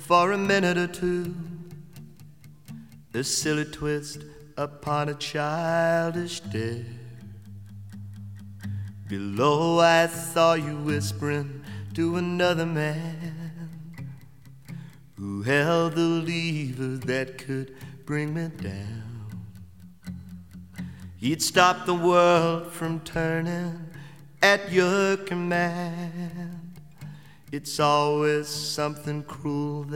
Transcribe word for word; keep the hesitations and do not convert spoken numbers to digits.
for a minute or two, a silly twist upon a childish dare. Below I saw you whispering to another man who held the lever that could bring me down. He'd stop the world from turning at your command. It's always something cruel